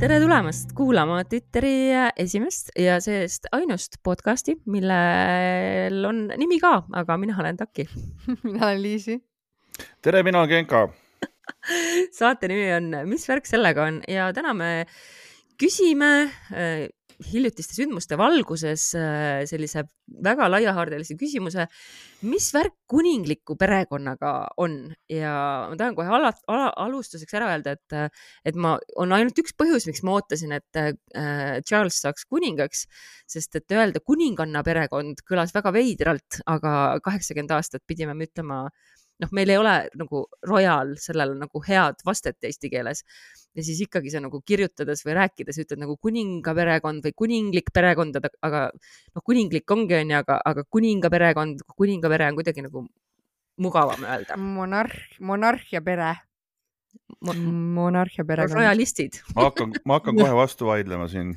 Tere tulemast kuulama Twitteri esimest ja seest ainust podcasti, millel on nimi ka, aga mina olen Taki. Mina olen Liisi. Tere, mina olen Genka. Saate nimi on Mis värk sellega on ja täna me küsime hiljutiste sündmuste valguses sellise väga laiahaardelise küsimuse, mis värk kuningliku perekonnaga on ja ma tahan kohe alustuseks ära öelda, et on ainult üks põhjus, miks ma ootasin, et Charles saaks kuningaks, sest et öelda kuninganna perekond kõlas väga veidralt, aga 80 aastat pidime me ütlema, meil ei ole nagu royal sellele nagu head vastet eesti keeles ja siis ikkagi see nagu kirjutades või rääkides ütled nagu kuninga perekond või kuninglik perekond, aga kuninglik ongi on ja, aga kuninga pere on kuidagi nagu mugavam öelda. Monarhia pere. Monarhia perekond. Royalistid. Ma hakkan kohe vastu vaidlema siin.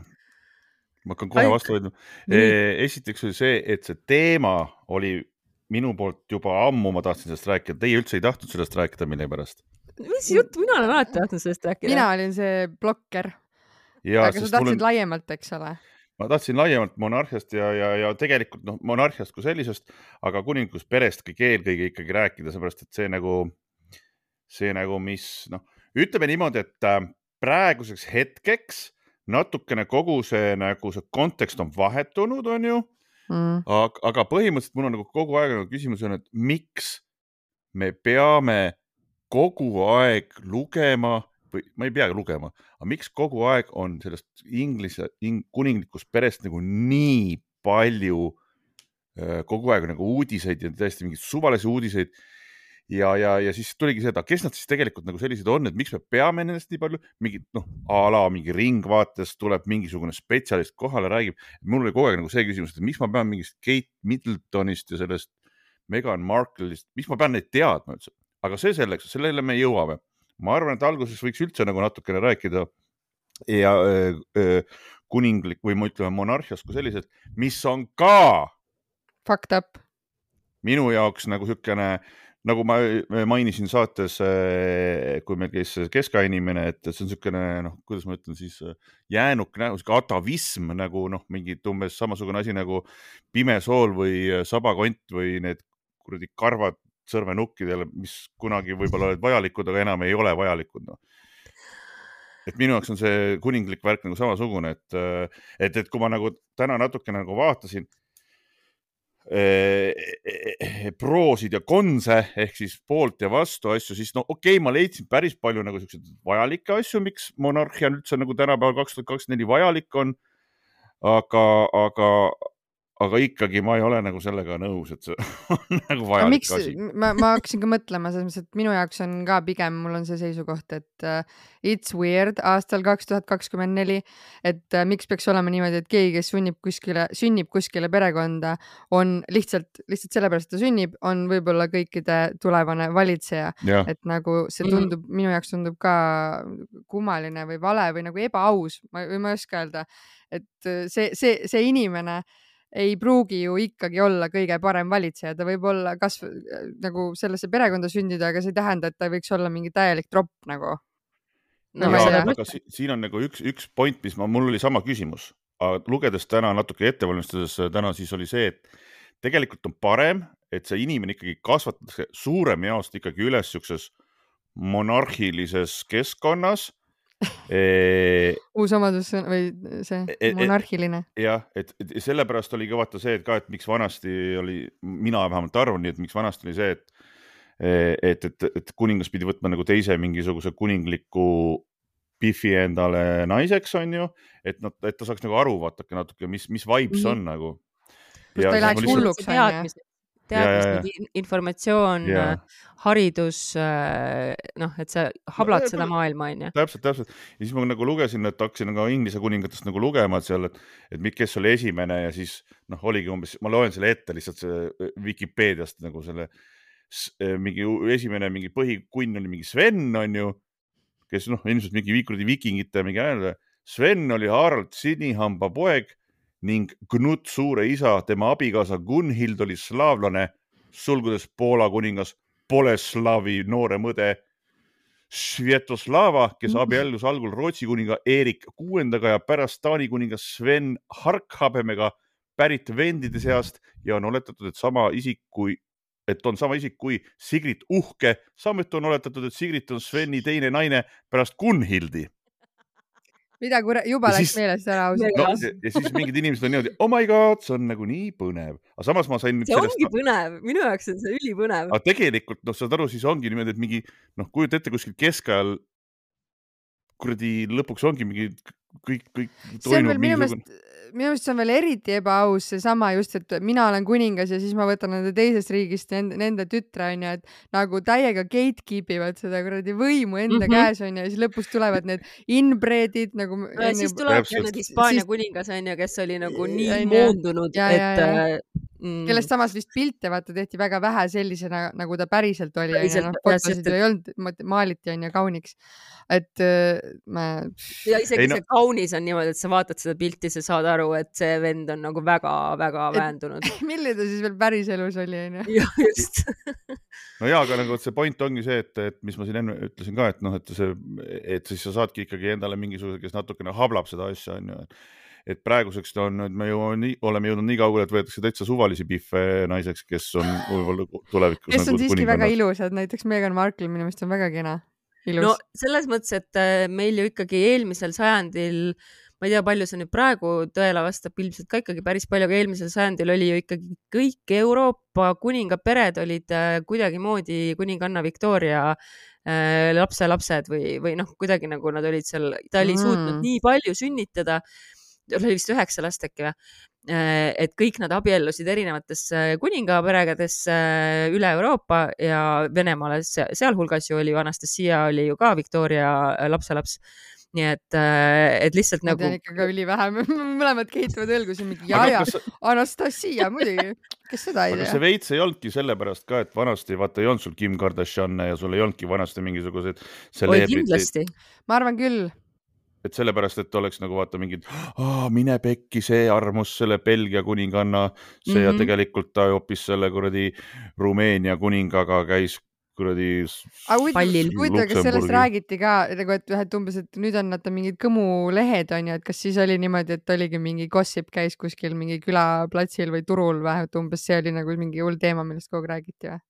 Esiteks oli see, et see teema oli minu poolt juba ammu, ma tahtsin sellest rääkida. Teie üldse ei tahtnud sellest rääkida mille pärast. Mis jutt? Mina olen alati tahtnud sellest rääkida. Mina olin see blokker. Aga sa tahtsid laiemalt, eks ole? Ma tahtsin laiemalt monarhiast ja tegelikult monarhiast kui sellisest, aga kuninglikus perest eelkõige ikkagi rääkida, seepärast, et see nagu mis, ütleme niimoodi, et praeguseks hetkeks natukene kogu see kontekst on vahetunud, on ju. Aga põhimõtteliselt mul on nagu kogu aeg küsimus on, et miks me peame kogu aeg lugema, või ma ei pea lugema, aga miks kogu aeg on sellest kuninglikust perest nagu nii palju kogu aeg nagu uudiseid ja tõesti mingeid suvalisi uudiseid ja siis tuligi seda, kes nad siis tegelikult nagu sellised on, et miks me peame nendest nii palju, mingi ringvaates tuleb mingisugune spetsialist kohale, räägib. Mul oli kogu aeg nagu see küsimus, et miks ma pean mingist Kate Middletonist ja sellest Meghan Markle'ist, miks ma pean neid teadma üldse? Aga see selleks, sellele me jõuame. Ma arvan, et alguses võiks üldse nagu natukene rääkida ja kuninglik või ma ütleme monarhiast kui sellised, mis on ka fucked up. Minu jaoks nagu sükene nagu ma mainisin saates, kui meil käis keskainimene, et see on sükene, kuidas ma ütlen siis, jäänuk, atavism, nagu mingi umbes samasugune asi nagu pimesool või sabakont või need kuradi karvad sõrmenukkidele, mis kunagi võib-olla olid vajalikud, aga enam ei ole vajalikud. Et minu jaoks on see kuninglik värk nagu samasugune, et kui ma nagu täna natuke nagu vaatasin, proosid ja konse ehk siis poolt ja vastu asju, siis ma leidsin päris palju nagu selliseid vajalikke asju, miks monarhia üldse nagu tänapäeval 2024 vajalik on, aga ikkagi ma ei ole nagu sellega nõus, et see on nagu vajalik asi. Ma hakkasin ka mõtlema, et minu jaoks on ka pigem, mul on see seisukoht, et it's weird aastal 2024, et miks peaks olema niimoodi, et keegi, kes sünnib kuskile perekonda, on lihtsalt sellepärast, et ta sünnib, on võib-olla kõikide tulevane valitseja. Ja. Et nagu see tundub, minu jaoks tundub ka kummaline või vale või nagu ebaaus, ma ei oska öelda, et see inimene ei pruugi ju ikkagi olla kõige parem valitseja, ta võib olla nagu sellesse perekonda sündida, aga see ei tähenda, et ta võiks olla mingi täielik tropp nagu. Aga siin on nagu üks point, mis mul oli sama küsimus, aga lugedes täna natuke ettevalmistades täna siis oli see, et tegelikult on parem, et see inimene ikkagi kasvatatakse suurem jaost ikkagi üles siukses monarhilises keskkonnas. Uus omadus või see monarhiline. Jah, et sellepärast oli ka vaata see, et miks vanasti oli, mina vähemalt arvan nii, et miks vanasti oli see, et kuningas pidi võtma nagu teise mingisuguse kuningliku Biffi endale naiseks on ju, et ta saaks nagu aru vaatake natuke, mis vibes on nagu. Ta ei läheks hulluks teadmised, informatsioon, haridus, et sa hablad seda maailma, on ju. Täpselt. Ja siis ma nagu lugesin, et hakkasin nagu inglise kuningatest nagu lugema seal, et kes oli esimene ja siis oligi umbes, ma loen selle ette lihtsalt see Wikipeediast nagu selle esimene mingi põhikunn oli mingi Sven, on ju, kes ilmselt mingi vikingite mingi ajal. Sven oli Harald Sinihamba poeg ning Knut suure isa, tema abikaasa Gunhild oli slaavlane, sulgudes Poola kuningas Boleslavi noore mõde Sviatoslava, kes abiellus algul Rootsi kuninga Erik VI ja pärast Taani kuninga Sven Harkhabemega pärit vendide seast ja on oletatud, et on sama isik kui Sigrid Uhke. Samuti on oletatud, et Sigrid on Sveni teine naine pärast Gunhildi. Mida juba läks meelest ära ausalt. Ja siis mingid inimesed on niimoodi, oh my god, see on nagu nii põnev. Aga samas ma sain... See ongi põnev. Minu jaoks on see ülipõnev. Aga tegelikult, saad aru, siis ongi niimoodi, et mingi, kujuta ette kuskil keskajal kuradi lõpuks ongi mingi kõik toimub mingisugune... Minu meelest see on veel eriti ebaaus seesama just, et mina olen kuningas ja siis ma võtan nende teisest riigist nende tütre on ja et nagu täiega gatekeepivad seda kuradi võimu enda käes on ja siis lõpus tulevad need inbreedid nagu... Ja siis tuleb need Hispaania kuningas on ja kes oli nagu nii moondunud, et... Kellest samas vist pilte vaata tehti väga vähe sellisena, nagu ta päriselt oli. Fotosid ei olnud, maaliti on ja kauniks. Et ma... Ja isegi see kaunis on niimoodi, et sa vaatad seda pilti, sa saad aru, et see vend on nagu väga-väga väändunud. Milline ta siis veel päris elus oli, on ju? Ja, just. No jaa, aga nagu see point ongi see, et mis ma siin enne ütlesin ka, et siis sa saadki ikkagi endale mingisuguse, kes natukene hablab seda asja, on ju. Et praeguseks me oleme jõudnud nii kaugele, et võetakse täitsa suvalisi piffe naiseks, kes on tulevikus... Kes on siiski väga ilusad, näiteks Meghan Markle minu meelest on väga kena. Ilus. No selles mõttes, et meil ju ikkagi eelmisel sajandil, ma ei tea, palju see nüüd praegu tõele vastab, ilmselt ka ikkagi päris palju, aga eelmisel sajandil oli ju ikkagi kõik Euroopa kuningapered olid kuidagimoodi kuninganna Victoria lapselapsed või kuidagi nagu nad olid seal, ta oli suutnud nii palju sünnitada, oli vist 9 last äkki või, et kõik nad abiellusid erinevates kuningaperegades üle Euroopa ja Venemaale sealhulgas ju oli ju Anastasia oli ju ka Victoria lapselaps. Nii et lihtsalt ma nagu... tean ikka ka ülivähem, mõlemad keituvad õlgu siin mingi ja Anastasia muidugi, kes seda ei tea. Aga see veits ei olnudki sellepärast ka, et vanasti vaata ei olnud sul Kim Kardashian ja sul ei olnudki vanasti mingisugused kindlasti. Ma arvan küll. Et sellepärast, et oleks nagu vaata mingid, mine pekki, see armus selle Belgia kuninganna, see ja tegelikult ta hoopis selle kuradi Rumeenia kuningaga käis kuradi pallil. Kas sellest räägiti ka, et umbes, et nüüd on nad mingid kõmulehed on ja et kas siis oli niimoodi, et oligi mingi gossip käis kuskil mingi külaplatsil või turul või, et umbes see oli nagu mingi hull teema, millest kogu räägiti või?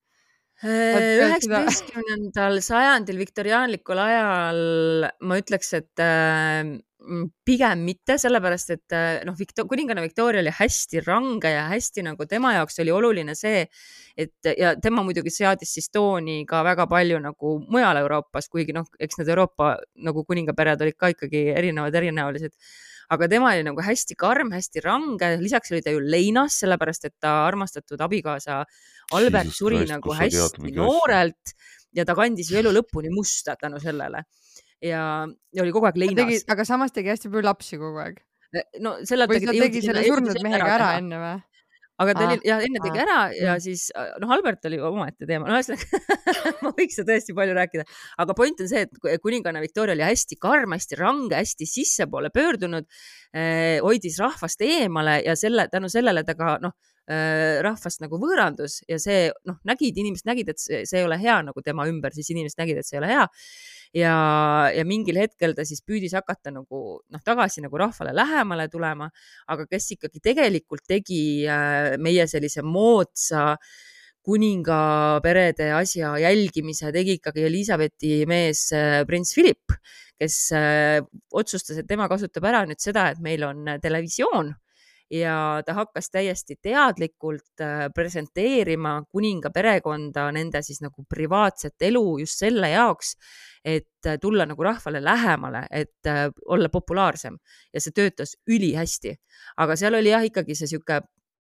19. sajandil viktoriaanlikul ajal ma ütleks, et pigem mitte, sellepärast, et kuninganna Victoria oli hästi range ja hästi nagu tema jaoks oli oluline see, et ja tema muidugi seadis siis tooni ka väga palju nagu mujal Euroopas, kuigi eks need Euroopa nagu kuningapered olid ka ikkagi erinäolised. Aga tema oli nagu hästi karm, hästi range, lisaks oli ta ju leinas, sellepärast, et ta armastatud abikaasa Albert suri nagu hästi noorelt ja ta kandis ju elu lõpuni musta tänu sellele. Ja oli kogu aeg leinas. Aga samas tegi hästi palju lapsi kogu aeg. No, või ta tegi selle surnud mehega ära enne või? Aga ta oli, ja enne tegi ära ja siis, Albert oli omaette teema. Ma võiks seda tõesti palju rääkida. Aga point on see, et kuninganna Victoria oli hästi karm, hästi range, hästi sissepoole pöördunud, hoidis rahvast eemale ja tänu sellele ta ka, rahvast nagu võõrandus ja see, inimesed nägid, et see ei ole hea nagu tema ümber, siis inimesed nägid, et see ei ole hea. Ja mingil hetkel ta siis püüdis hakata nagu tagasi nagu rahvale lähemale tulema, aga kes ikkagi tegelikult tegi meie sellise moodsa kuningaperede asja jälgimise, tegi ikkagi Elizabethi mees prints Philip, kes otsustas, et tema kasutab ära nüüd seda, et meil on televisioon ja ta hakkas täiesti teadlikult presenteerima kuninga perekonda, nende siis nagu privaatset elu just selle jaoks, et tulla nagu rahvale lähemale, et olla populaarsem ja see töötas ülihästi. Aga seal oli jah ikkagi see siuke,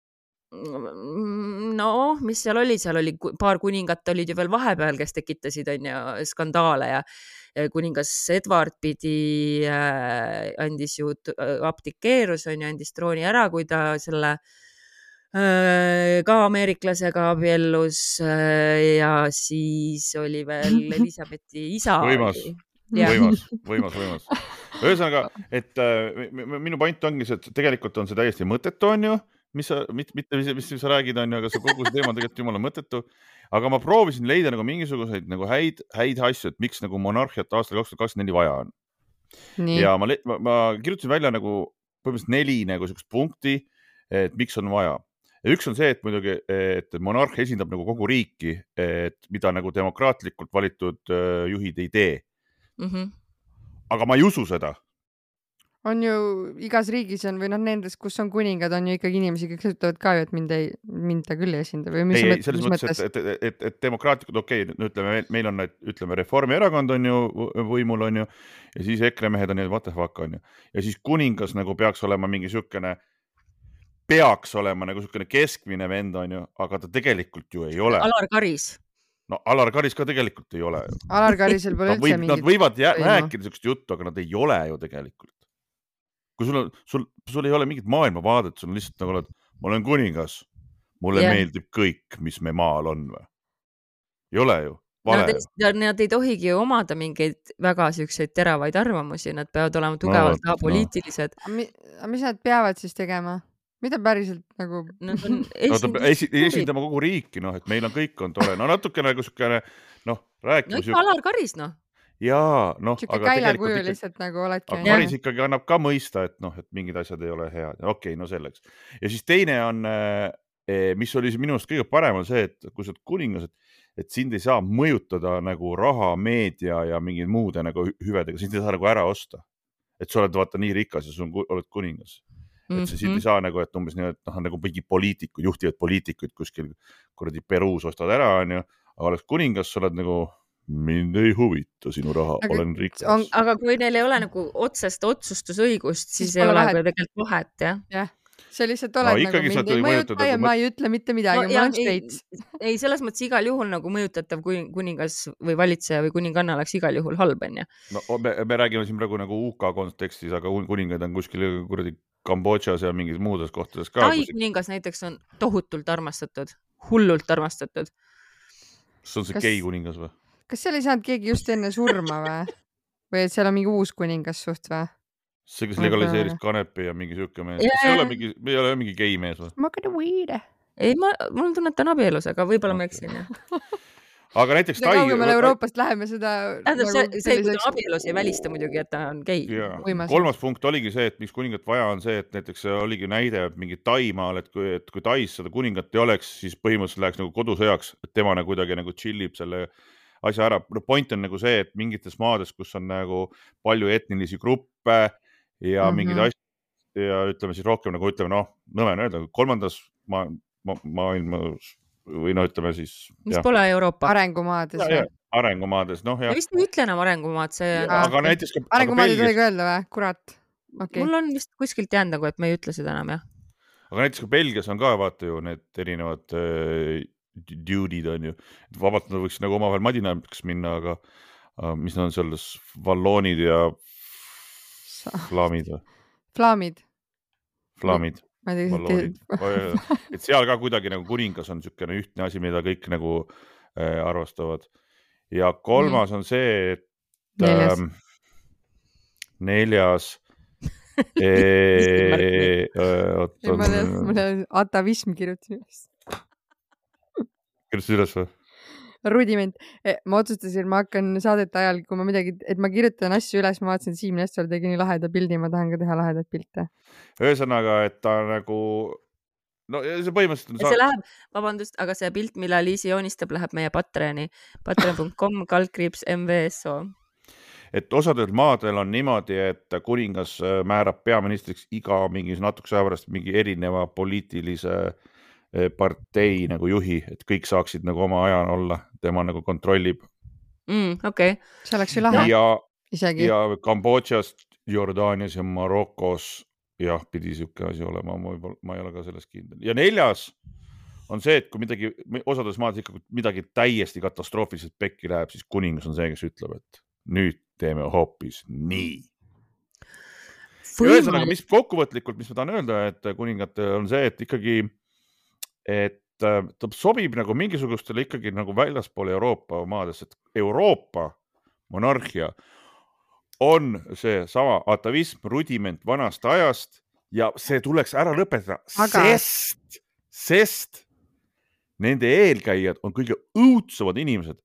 mis seal oli paar kuningat olid ju veel vahepeal, kes tekitasid skandaale ja kuningas Edward andis ju abdikeerus, andis trooni ära, kui ta selle ka ameeriklasega abiellus ja siis oli veel Elizabethi isa. Võimas. Ühesõnaga, et minu point ongi see, et tegelikult on see täiesti mõttetu, on ju, mis sa räägid, on ju, aga see kogu see teema on tegelikult jumala mõttetu. aga ma proovisin leida nagu mingisuguseid nagu häid asju, et miks nagu monarhiat aastal 2024 vaja on. Nii. Ja ma kirjutasin välja nagu põhimõtteliselt 4 nagu sellist punkti, et miks on vaja. Ja üks on see, et muidugi, et monarh esindab nagu kogu riiki, et mida nagu demokraatlikult valitud juhid ei tee. Aga ma ei usu seda. On ju igas riigis on või nendes, kus on kuningad, on ju ikkagi inimesi, kes ütlevad ka ju, et mind ta küll ei esinda. Või mis ei, selles mõttes, et demokraatlikud, okei, ütleme, meil on ütleme, Reformierakond on ju võimul on ju, ja siis EKRE mehed on ju, what the fuck on ju. Ja siis kuningas nagu peaks olema mingi sükene keskmine vend on ju, aga ta tegelikult ju ei ole. Alar Karis. No Alar Karis ka tegelikult ei ole. Alar Karisel pole üldse mingit. Nad võivad rääkida sellist juttu, aga nad ei ole ju tegelikult. Kui sul ei ole mingit maailmavaadet, sul on lihtsalt nagu oled, ma olen kuningas, mulle meeldib kõik, mis me maal on või? Ei ole ju. Nad ei tohigi ju omada mingeid väga selliseid teravaid arvamusi, nad peavad olema tugevalt apoliitilised. Mis nad peavad siis tegema? Mida päriselt nagu... esindama kogu riiki, et meil on kõik on tore. No natuke nagu sükene, rääkimus... No ikka Alar Karis, Jaa, aga tegelikult lihtsalt nagu oledki. Aga Karis ikkagi annab ka mõista, et mingid asjad ei ole head. Okei, no selleks. Ja siis teine on, mis oli minu arust kõige parem on see, et kui sa oled kuningas, et sind ei saa mõjutada nagu raha, meedia ja mingid muude nagu hüvedega, sind ei saa nagu ära osta. Et sa oled vaata nii rikas ja sa oled kuningas. Et see sind ei saa nagu, et umbes nii, et nagu mingi poliitikud, juhtivad poliitikuid kuskil kuradi Peruus ostad ära, on ju, aga oleks kuningas, sa oled nagu, mind ei huvita sinu raha, olen rikas. Aga kui neil ei ole nagu otsest otsustusõigust, siis ei ole tegelikult vahet, jah? See lihtsalt oled nagu mind ei mõjuta ja ma ei ütle mitte midagi, ma olen straight. Ei, selles mõttes igal juhul nagu mõjutatav kuningas või valitseja või kuninganna oleks igal juhul halb, on ju. No me räägime siin praegu nagu UK kontekstis, aga kuningaid on kuskil kuradi Kambodžas ja mingis muudes kohtades ka. Tai kuningas näiteks on tohutult armastatud, hullult armastatud. See on see gei kuningas või? Kas seal ei saanud keegi just enne surma või? Või et seal on mingi uus kuningas suht või? See, kes legaliseeris kanepi ja mingi süüke mees. Kas ei ole mingi gei mees või? Ma kõne weed. Ei, mul tunnet on abielus, aga võib-olla ma eksin. Aga näiteks Tai... Kaugemale Euroopast läheme seda... See, kui ta abielus ei välista muidugi, et ta on gei. Kolmas punkt oligi see, et miks kuningat vaja on see, et näiteks oligi näide mingi Taimaal, et kui Tais seda kuningat ei oleks, siis põhimõtteliselt läheks nagu kodusõjaks, et tema nagu kuidagi nagu chillib selle asja ära. Point on nagu see, et mingites maades, kus on nagu palju etnilisi gruppe ja mingid asjad ja ütleme siis rohkem nagu ütleme, nõme öelda, kolmandas maailmas või ütleme siis... Mis pole Euroopa? Arengumaades. Arengumaades, ja vist ei ütle enam arengumaad, see... Aga näiteks... Arengumaad ei tohi öelda või? Kurat. Mul on vist kuskilt jäänud nagu, et me ei ütle seda enam, jah. Aga näiteks ka Belgias on ka vaata ju need erinevad dude'id on ju. Vabalt nad võiks nagu omavahel madinamaks minna, aga mis nad on selles valloonid ja flaamid või? Flaamid. Et seal ka kuidagi nagu kuningas on niisugune ühtne asi, mida kõik nagu arvastavad. Ja kolmas on see, et neljas mulle atavism kirjutasin üles. Kirjutasin üles või? Rudiment. Ma otsustasin, ma hakkan saadete ajal, kui ma midagi, et ma kirjutan asju üles, ma vaatasin, Siim Nestor tegi nii laheda pildi, ma tahan ka teha lahedat pilte. Ühesõnaga, et ta nagu, see põhimõtteliselt on... See läheb, vabandust, aga see pilt, mille Liisi joonistab, läheb meie Patreoni, patreon.com/MVSO. Et osadel maadel on niimoodi, et kuningas määrab peaministriks iga mingis natukese aja pärast mingi erineva poliitilise partei nagu juhi, et kõik saaksid nagu oma ajan olla, tema nagu kontrollib. Okay. See oleks ju lahe. Ja Kambodžas, Jordaanias ja Marokos pidi siuke asi olema, ma ei ole ka sellest kindel. Ja neljas on see, et kui osades maades ikkagi midagi täiesti katastroofiliselt pekki läheb, siis kuningas on see, kes ütleb, et nüüd teeme hoopis nii. Ühesõnaga, mis kokkuvõtlikult, mis ma tahan öelda, et kuningat on see, et ikkagi et ta sobib nagu mingisugustele ikkagi nagu väljaspool Euroopa maades, et Euroopa monarhia on see sama atavism, rudiment vanast ajast ja see tuleks ära lõpetada, sest nende eelkäijad on kõige õudsemad inimesed.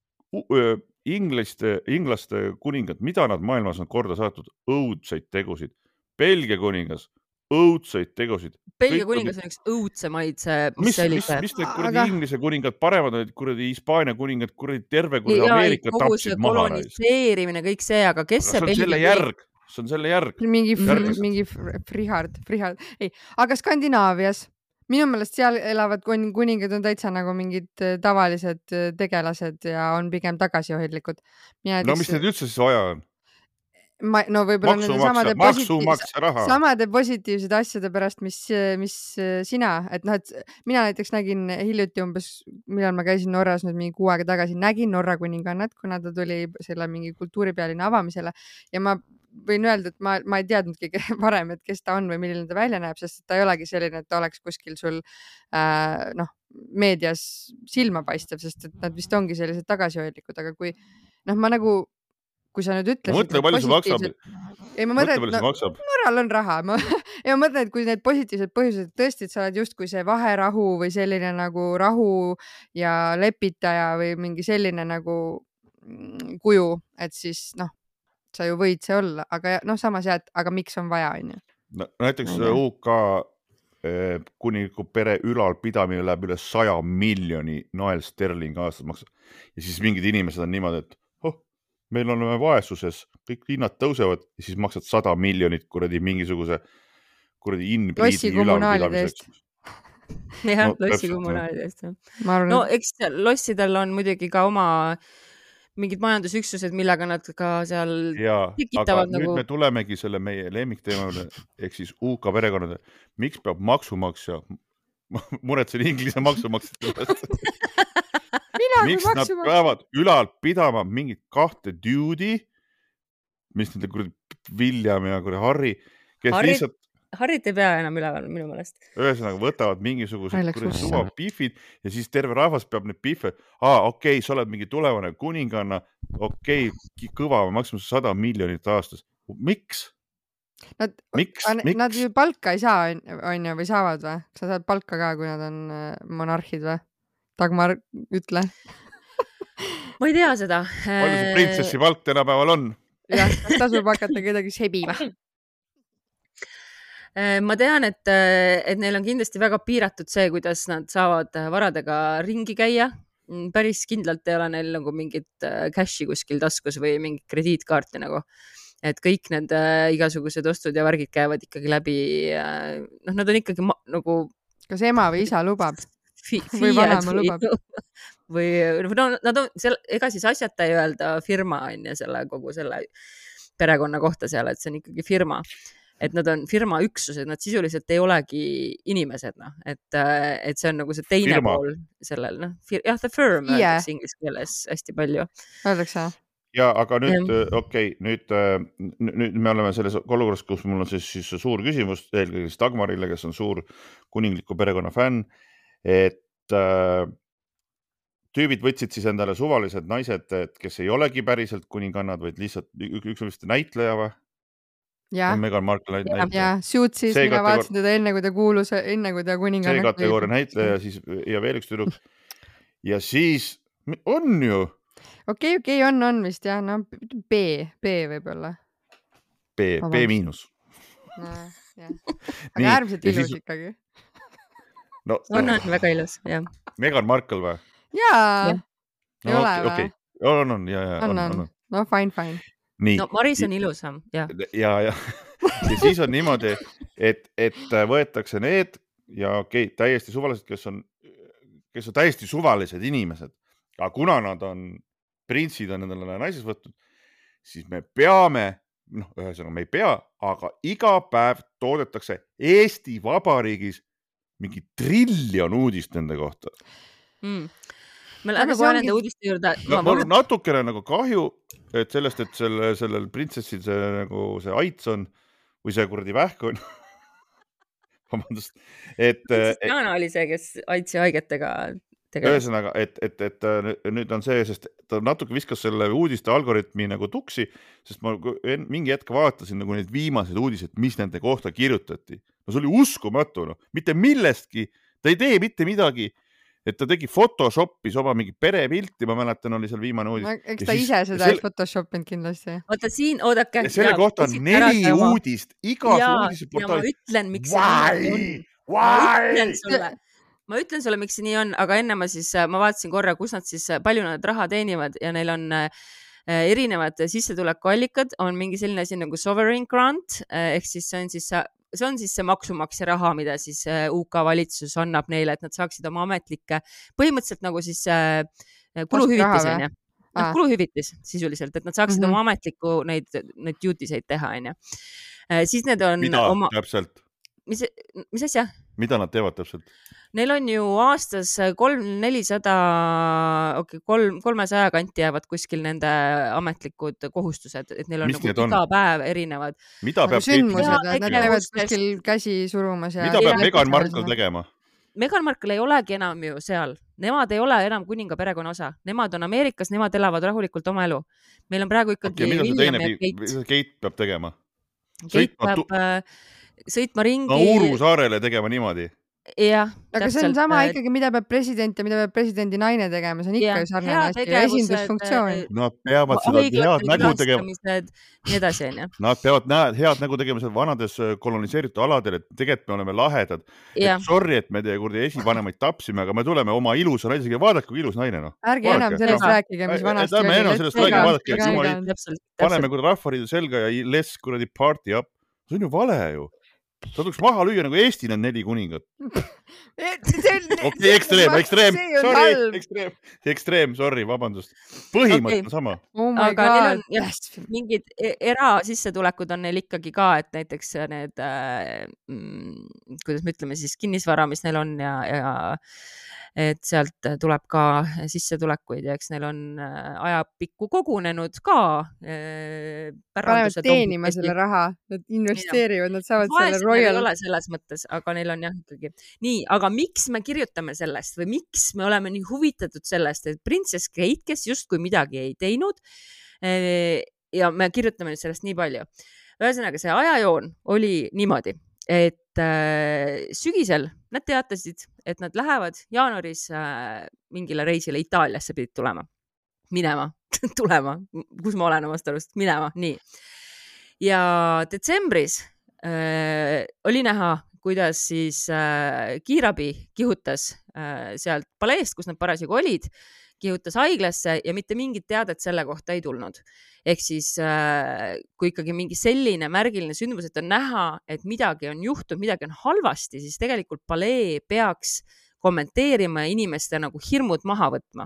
Inglaste kuningad, mida nad maailmas on korda saatud? Õudseid tegusid. Belgia kuningas, õudseid tegusid. Belgia kuningas on üks õudsemaid, mis see oli see? Mis need kuradi Inglise kuningad paremad olid, kuradi Hispaania kuningad, kuradi terve kuradi Ja Ameerika kogu see tapsid maha. koloniseerimine, kõik see, aga kes see See on selle järg. mingi Frihard. Ei, aga Skandinaavias, minu meelest seal elavad kuningad on täitsa nagu mingid tavalised tegelased ja on pigem tagasihoidlikud. No mis need üldse siis vaja on? No võib-olla maksumaksja raha. samade positiivsed asjade pärast, mis sina, et noh, et mina näiteks nägin hiljuti umbes, millal ma käisin Norras nüüd mingi 6 aega tagasi, nägin Norra kuningannat, kuna ta tuli selle mingi kultuuripealinna avamisele ja ma võin öelda, et ma ei teadnudki varem, et kes ta on või milline ta välja näeb, sest ta ei olegi selline, et ta oleks kuskil sul meedias silma paistev, sest et nad vist ongi sellised tagasihoidlikud, aga kui sa nüüd ütlesid... Mõtle, palju see maksab. Ei, ma mõtlen, et Norral on raha. Ma mõtlen, et kui need positiivsed põhjused tõesti, et sa oled just kui see vaherahu või selline nagu rahu ja lepitaja või mingi selline nagu kuju, et siis sa ju võid see olla, aga samas aga miks on vaja, on ju? Näiteks UK kuningliku pere ülalpidamine läheb üle 100 miljoni nael sterling aastas maksab. Ja siis mingid inimesed on niimoodi, et meil oleme vaesuses, kõik hinnad tõusevad ja siis maksad 100 miljonit kuradi mingisuguse kuradi inbriidi ülalpidamiseks. Jah, lossi kommunaalidest. No eks lossidel on muidugi ka oma mingid majandusüksused, millega nad ka seal tikitavad. Aga nüüd me tulemegi selle meie lemmikteemale, ehk siis UK perekonnade. Miks peab maksumaksja, muretsen Inglise maksumaksjate pärast. Miks nad peavad ülal pidama mingit 2 dude'i, mis nende kuradi William ja kuradi Harry, kes lihtsalt... Harrit ei pea enam üleval minu meelest. Ühesõnaga võtavad mingisugused suva pifid ja siis terve rahvas peab need pifid. Okei, sa oled mingi tulevane kuninganna, kõva, maksime 100 miljonit aastas. Miks? Nad ju palka ei saa, on ju, või saavad või? Sa saad palka ka, kui nad on monarhid või? Dagmar, ütle. Ma ei tea seda. Palju see printsessi palk tänapäeval on? Jah, kas tasub hakata kedagi sebima? Ma tean, et neil on kindlasti väga piiratud see, kuidas nad saavad varadega ringi käia. Päris kindlalt ei ole neil nagu mingit cashi kuskil taskus või mingit krediitkaarti nagu. Et kõik need igasugused ostud ja värgid käivad ikkagi läbi. Nad on ikkagi nagu... Kas ema või isa lubab? Või vanema lubab. Või nad on ega siis asjata ei öelda firma on ja kogu selle perekonna kohta seal, et see on ikkagi firma. Et nad on firma üksused, nad sisuliselt ei olegi inimesed, et see on nagu see teine firma. Pool sellel, the firm öeldakse inglise keeles hästi palju. Öeldakse. Ja, aga nüüd, nüüd me oleme selles olukorras, kus mul on siis suur küsimus, eelkõige Dagmarile, kes on suur kuningliku perekonna fänn, et tüübid võtsid siis endale suvalised naised, kes ei olegi päriselt kuningannad, vaid lihtsalt üks on vist näitleja või? Ja, Meghan Markle näitleja. Ja, Suitsis, mina vaatasin teda enne, kui ta kuningannad. See kategooria näitleja ja veel üks tüdruk. Ja siis on ju. Okei, on vist jah, B võib-olla. B miinus. Aga äärmiselt ilus ikkagi. On väga ilus, jah. Meghan Markle või? Jaa, ei ole või? On, ja. No fine. Nii. No Maris on ilusam, jah. Ja siis on niimoodi, et võetakse need ja täiesti suvalised, kes on täiesti suvalised inimesed. Aga kuna nad on printsid on nendele naises võtnud, siis me peame, ühesõnaga me ei pea, aga iga päev toodetakse Eesti Vabariigis mingi 1 triljon uudist nende kohta. Me läheme kohe nende uudiste juurde. Mul on natukene nagu kahju, et sellest, et sellel printsessil see aits on või see kuradi vähk on. Vabandust. Jana oli see, kes aitsi haigetega tegeles. Ühesõnaga, et nüüd on see, sest ta natuke viskas selle uudiste algoritmi nagu tuksi, sest ma mingi hetk vaatasin nagu need viimased uudised, mis nende kohta kirjutati. No see oli uskumatu, mitte millestki. Ta ei tee mitte midagi. et ta tegi Photoshopis oma mingi perepilti, ma mäletan, oli seal viimane uudis. Eks ta ise seda ei Photoshopinud kindlasti. Oota, siin, oodake. Selle kohta on 4 uudist, igas uudiseportaalis. Ja ma ütlen, miks see on. Ma ütlen sulle, miks see nii on, aga enne ma vaatasin korra, kus nad siis, palju nad raha teenivad ja neil on erinevad sissetulekuallikad, on mingi selline asi nagu sovereign grant, ehk siis see on siis see maksumaksja raha, mida siis UK valitsus annab neile, et nad saaksid oma ametlikke, põhimõtteliselt nagu siis kuluhüvitis on ju. Kuluhüvitis sisuliselt, et nad saaksid oma ametlikku neid dutyseid teha, on ju. Siis need on mida täpselt? Mis asja? Mida nad teevad täpselt? Neil on ju aastas 300 kanti jäävad kuskil nende ametlikud kohustused, et neil on nagu iga päev erinevad. Mida peab sündmused, nad näevad kuskil käsi surumas. Mida peab Meghan Markle tegema? Meghan Markle ei olegi enam ju seal. Nemad ei ole enam kuninga perekonna osa. Nemad on Ameerikas, nemad elavad rahulikult oma elu. Meil on praegu ikkagi William ja Kate. Kate peab tegema? Kate peab sõitma ringi. No Uuru saarele tegema niimoodi. Jah, aga see on sama ikkagi, mida peab president ja mida peab presidendi naine tegema, see on ikka sarnane asi, esindusfunktsioon. Nad peavad seda head nägu tegema. Nii edasi, on ju. Nad peavad head nägu tegema seal vanades koloniseeritud aladel, et tegelikult me oleme lahedad. Sorry, et me teie kurdi esivanemaid tapsime, aga me tuleme oma ilusa naisega ja vaadake, kui ilus naine. Ärge enam sellest rääkige, mis vanasti oli. Ärge enam sellest rääkige, paneme kurdi rahvariidu selga ja let's kuradi party up. See on ju vale ju. Ta tuleks maha lüüa nagu Eesti need 4 kuningat. Okei, ekstreem, sorry, vabandust. Põhimõte on sama. Aga neil on mingid erasissetulekud on neil ikkagi ka, et näiteks need, kuidas me ütleme siis, kinnisvara, mis neil on ja et sealt tuleb ka sissetulekuid ja eks neil on ajapikku kogunenud ka. Panevad teenima selle raha, nad investeerivad, nad saavad selle royal. Ei ole selles mõttes, aga neil on jah ikkagi. Nii, aga miks me kirjutame sellest või miks me oleme nii huvitatud sellest, et princess Kate, kes justkui midagi ei teinud ja me kirjutame sellest nii palju. Ühesõnaga, see ajajoon oli niimoodi, et sügisel nad teatasid, et nad lähevad jaanuaris mingile reisile Itaaliasse pidid tulema, kus ma olen omast arust, minema, nii. Ja detsembris oli näha, kuidas siis kiirabi kihutas sealt paleest, kus nad parasjagu olid, kihutas haiglasse ja mitte mingit teadet selle kohta ei tulnud. Ehk siis, kui ikkagi mingi selline märgiline sündmus, et on näha, et midagi on juhtunud, midagi on halvasti, siis tegelikult palee peaks kommenteerima ja inimeste nagu hirmud maha võtma.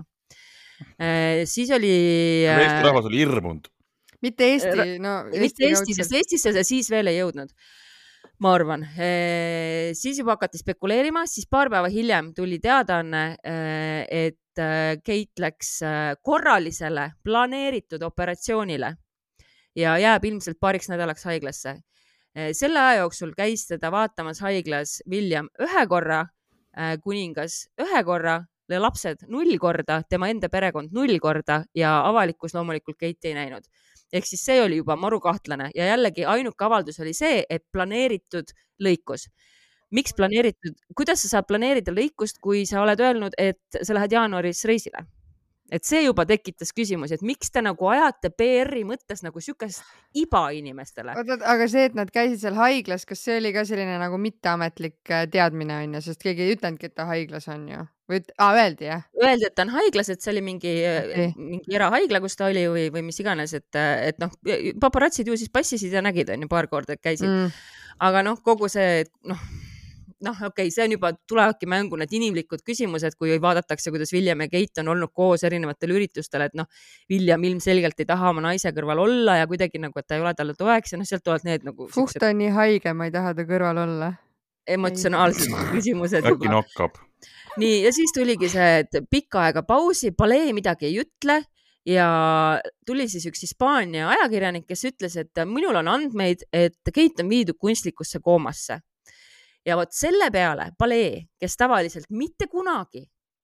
Siis oli... Eesti rahvas oli hirmunud. Mitte Eesti, mitte Eesti, sest Eestisse see siis veel ei jõudnud. Ma arvan. Siis juba hakati spekuleerima, siis paar päeva hiljem tuli teadaanne, et Kate läks korralisele planeeritud operatsioonile ja jääb ilmselt paariks nädalaks haiglasse. Selle aja jooksul käis teda vaatamas haiglas William 1 korra, kuningas 1 korra, lapsed 0 korda, tema enda perekond 0 korda ja avalikkus loomulikult Kate ei näinud. Ehk siis see oli juba maru kahtlane ja jällegi ainuke avaldus oli see, et planeeritud lõikus. Miks planeeritud? Kuidas sa saad planeerida lõikust, kui sa oled öelnud, et sa lähed jaanuaris reisile? Et see juba tekitas küsimusi, et miks te nagu ajate PR-i mõttes nagu sükest iba inimestele? Aga see, et nad käisid seal haiglas, kas see oli ka selline nagu mitteametlik teadmine on ju, sest keegi ei ütelnudki, et ta haiglas on ju? Öeldi, jah? Öeldi, et ta on haiglas, et see oli mingi erahaigla, kus ta oli või mis iganes, et noh, paparatsid ju siis passisid ja nägid on ju paar korda, et käisid. Aga noh, kogu see, okei, see on juba, tulevadki mängu need inimlikud küsimused, kui vaadatakse, kuidas William ja Kate on olnud koos erinevatel üritustel, et William ilmselgelt ei taha oma naise kõrval olla ja kuidagi nagu, et ta ei ole talle toeks ja sealt tulevad need nagu... ta on nii haige, ma ei taha ta kõrval olla. Emotsionaalsed küsimused. Äkki nokkab. Nii, ja siis tuligi see, et pikka aega pausi, palee midagi ei ütle ja tuli siis üks Hispaania ajakirjanik, kes ütles, et minul on andmeid, et Kate on viidud kunstlikusse koomasse. Ja vot selle peale palee, kes tavaliselt mitte kunagi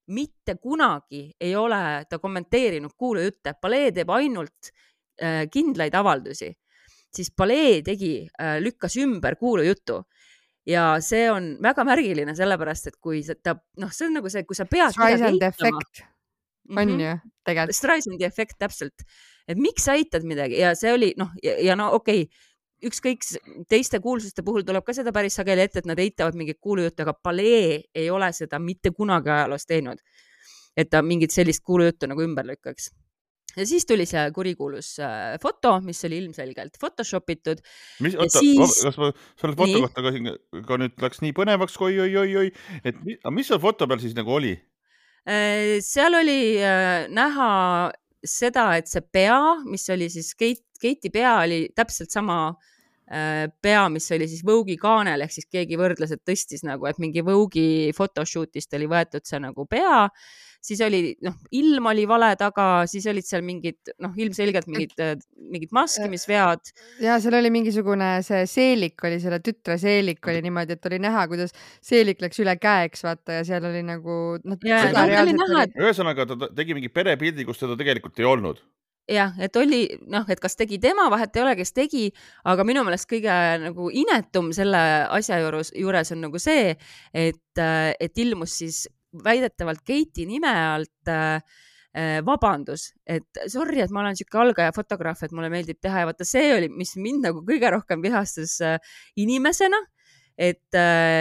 ei ole ta kommenteerinud kuulujutte, palee teeb ainult kindlaid avaldusi, siis palee lükkas ümber kuulujutu ja see on väga märgiline sellepärast, et kui ta, see on nagu see, kui sa pead Streisand effekt on ju tegelikult. Streisandi efekt täpselt, et miks sa eitad midagi ja see oli ja okei, ükskõik teiste kuulsuste puhul tuleb ka seda päris sageli ette, et nad eitavad mingit kuulujuttu, aga Palee ei ole seda mitte kunagi ajaloos teinud, et ta mingit sellist kuulujuttu nagu ümber lükkaks. Ja siis tuli see kurikuulus foto, mis oli ilmselgelt photoshopitud. Kas ma selle foto kohta ka nüüd läks nii põnevaks, oi, et mis seal foto peal siis nagu oli? Seal oli näha seda, et see pea, mis oli siis Keiti pea, oli täpselt sama pea, mis oli siis Vogue'i kaanel, ehk siis keegi võrdles, et tõstis nagu, et mingi Vogue'i photoshootist oli võetud see nagu pea, siis oli, ilm oli vale taga, siis olid seal mingid, ilmselgelt mingid maskimisvead. Ja seal oli mingisugune see seelik oli, selle tütre seelik oli niimoodi, et oli näha, kuidas seelik läks üle käeks, vaata, ja seal oli nagu... Ühesõnaga, ta tegi mingi perepildi, kus teda tegelikult ei olnud. Jah, et oli, et kas tegi tema, vahet ei ole, kes tegi, aga minu meelest kõige nagu inetum selle asja juures on nagu see, et ilmus siis väidetavalt Keiti nime alt vabandus, et sorry, et ma olen siuke algaja fotograaf, et mulle meeldib teha ja vaata see oli, mis mind nagu kõige rohkem vihastas inimesena, et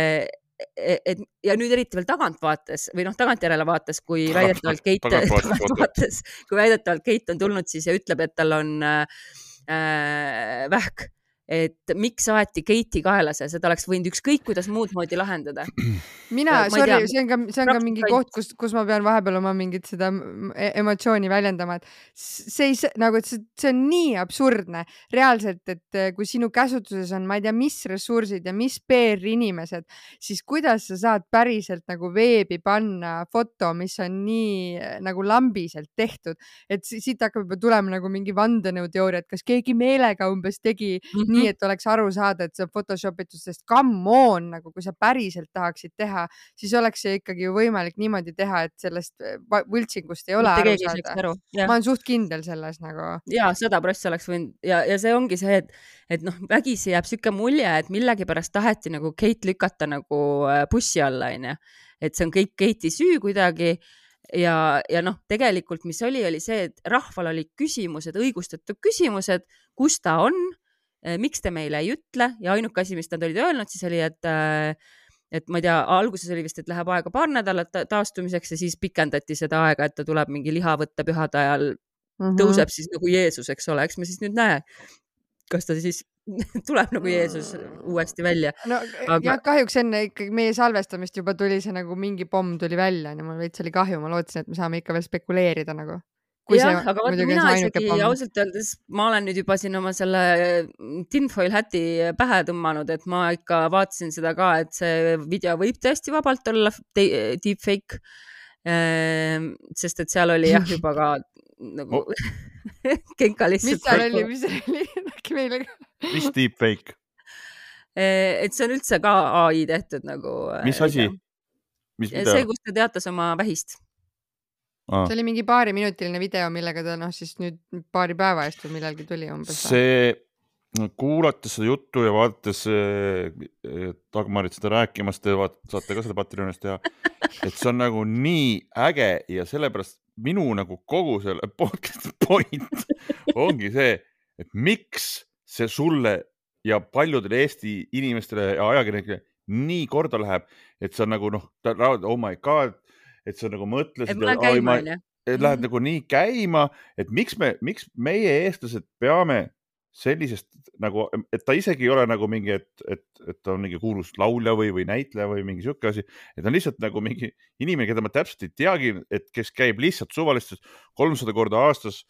ja nüüd eriti veel tagantjärele vaates, kui väidetavalt Keit on tulnud siis ja ütleb, et tal on vähk, et miks aeti Keiti kaela see, seda oleks võinud ükskõik kuidas muud moodi lahendada. See on ka mingi koht, kus ma pean vahepeal oma mingit seda emotsiooni väljendama, et see on nii absurdne reaalselt, et kui sinu käsutuses on, ma ei tea, mis ressursid ja mis PR-inimesed, siis kuidas sa saad päriselt nagu veebi panna foto, mis on nii nagu lambiselt tehtud, et siit hakkab juba tulema nagu mingi vandenõuteooria, et kas keegi meelega umbes tegi nii, et oleks aru saada, et see on photoshopitud, sest come on, nagu kui sa päriselt tahaksid teha, siis oleks see ikkagi ju võimalik niimoodi teha, et sellest võltsingust ei ole aru saada. Ma olen suht kindel selles nagu. Ja 100% oleks võinud ja see ongi see, et vägisi jääb siuke mulje, et millegipärast taheti nagu Keit lükata nagu bussi alla, et see on kõik Keiti süü kuidagi ja tegelikult mis oli see, et rahval oli küsimused, õigustatud küsimused, kus ta on, miks te meile ei ütle ja ainuke asi, mis nad olid öelnud, siis oli, et ma ei tea, alguses oli vist, et läheb aega paar nädalat taastumiseks ja siis pikendati seda aega, et ta tuleb mingi liha võtta pühade ajal, tõuseb siis nagu Jeesus, eks ole, eks me siis nüüd näe, kas ta siis tuleb nagu Jeesus uuesti välja. Ja kahjuks enne ikkagi meie salvestamist juba tuli see nagu mingi pomm tuli välja, mul veits oli kahju, ma lootsin, et me saame ikka veel spekuleerida nagu. Jah, aga mina isegi ausalt öeldes, ma olen nüüd juba siin oma selle tinfoil häti pähe tõmmanud, et ma ikka vaatasin seda ka, et see video võib tõesti vabalt olla deepfake, sest et seal oli jah juba ka nagu kenka lihtsalt. Mis seal oli? Räägi meile ka. Mis deepfake? Et see on üldse ka AI tehtud nagu. Mis asi? See, kus ta teatas oma vähist. See oli mingi paariminutiline video, millega ta siis nüüd paari päeva eest või millalgi tuli umbes. See, kuulates seda juttu ja vaadates Dagmarit seda rääkimast ja saate ka seda Patreonist teha, et see on nagu nii äge ja sellepärast minu nagu kogu selle podcast'i point ongi see, et miks see sulle ja paljudele Eesti inimestele ja ajakirjanikele nii korda läheb, et see on nagu oh my god, et sa nagu mõtlesid, et lähed nagu nii käima, et miks meie eestlased peame sellisest nagu, et ta isegi ei ole nagu mingi, et ta on mingi kuulus laulja või näitleja või mingi siuke asi, et on lihtsalt nagu mingi inimene, keda ma täpselt ei teagi, et kes käib lihtsalt suvalistes 300 korda aastas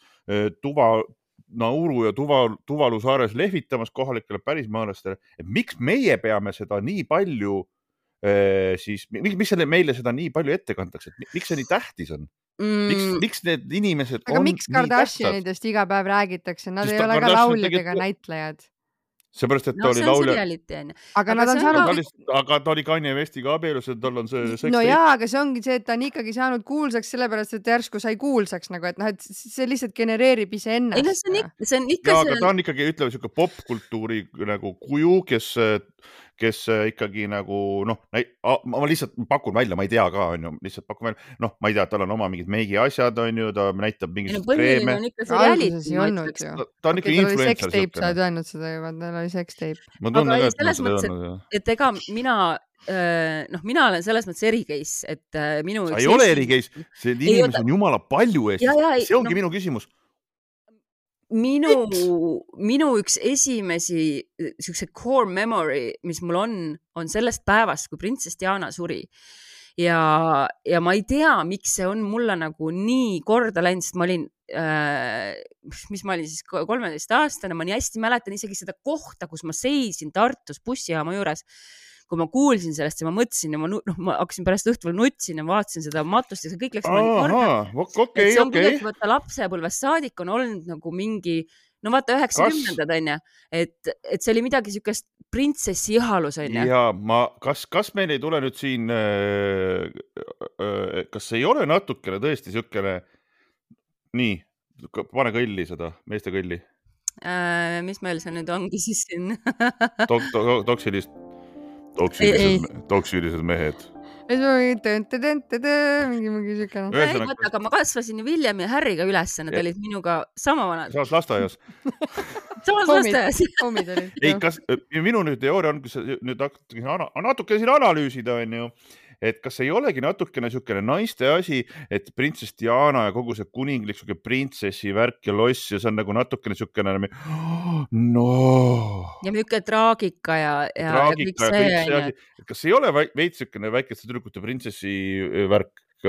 Nauru ja Tuvalu saares lehvitamas kohalikele pärismaalastele, et miks meie peame seda nii palju siis, miks meile seda nii palju ette kantakse, et miks see nii tähtis on? Miks need inimesed aga on miks Kardashianidest iga päev räägitakse? Nad ei ole ka lauljad ega näitlejad. Seepärast, et ta oli laulja. Aga nad on saanud... Aga ta oli Kanye Westiga abielus, et tal on see seks. No jaa, aga see ongi see, et ta on ikkagi saanud kuulsaks sellepärast, et järsku sai kuulsaks, nagu, et see lihtsalt genereerib ise ennast. Ja, aga ta on ikkagi, ütleme, siuke popkultuuri nagu kuju, kes ikkagi nagu ma lihtsalt pakun välja, ma ei tea ka, on ju, lihtsalt pakun välja, ma ei tea, tal on oma mingid meigi asjad, on ju, ta näitab mingisugust kreeme. On ikka see reality, ma ütleks. Ta on ikka influencer. Sa oled öelnud seda juba, tal oli sextape. Aga ei, selles mõttes, et ega mina olen selles mõttes erikeis, et minu... Sa ei ole erikeis, see inimesi on jumala palju ees. See ongi minu küsimus. Minu üks esimesi siukse core memory, mis mul on sellest päevast, kui printsess Diana suri. Ja ma ei tea, miks see on mulle nagu nii korda läinud, sest ma olin, mis ma olin siis 13-aastane, ma nii hästi mäletan isegi seda kohta, kus ma seisin Tartus bussijaama juures. Kui ma kuulsin sellest ja ma mõtlesin ja ma hakkasin pärast õhtul nutsin ja vaatasin seda matust ja see kõik läks see on kuidagi vaata lapsepõlvest saadik on olnud nagu mingi, vaata 90-ndad on ja, et see oli midagi siukest printsessi ihalus on ja. Ja kas meil ei tule nüüd siin, kas ei ole natukene tõesti siukene, nii, pane kõlli seda, meeste kõlli. Mis meil see nüüd ongi siis siin? Toksilised mehed. mingi sükene. Aga ma kasvasin William ja Harryga üles, nad olid minuga sama vanad. Samas lasteaias. Samas lasteaias. Ei, minu nüüd teooria on, kus nüüd natuke siin analüüsida on ju, et kas ei olegi natukene niisugune naiste asi, et printsess Diana ja kogu see kuninglik niisugune printsessi värk ja loss ja see on nagu natukene niisugune ja niisugune traagika ja kõik see. Kas ei ole veits niisugune väikeste tüdrukute printsessi värk?